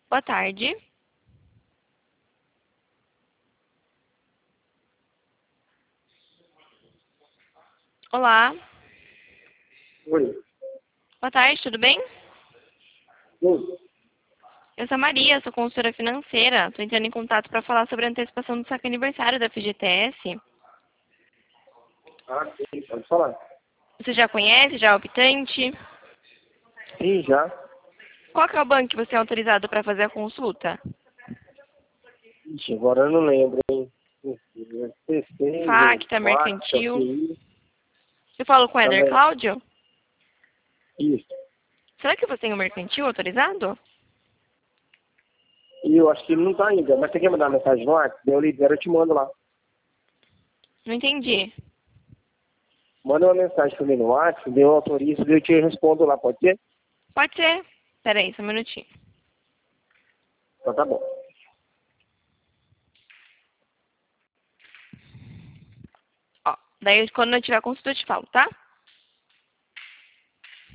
Boa tarde. Olá. Oi. Boa tarde, tudo bem? Oi. Eu sou a Maria, sou consultora financeira. Estou entrando em contato para falar sobre a antecipação do saque aniversário da FGTS. Ah, sim, pode falar. Você já conhece, já é optante? Sim, já. Qual que é o banco que você é autorizado para fazer a consulta? Ixi, agora eu não lembro, hein? C6, Facta, Facta, Mercantil. QI, Eu falo com o Éder também. Cláudio? Isso. Será que você tem o Mercantil autorizado? E eu acho que ele não tá ainda, mas você quer mandar mensagem no WhatsApp? Daí eu libero, eu te mando lá. Não entendi. Manda uma mensagem pra mim no WhatsApp, daí eu autorizo, daí eu te respondo lá, pode ser? Pode ser. Pera aí, só um minutinho. Então tá bom. Ó, daí quando eu tiver a consulta eu te falo, tá?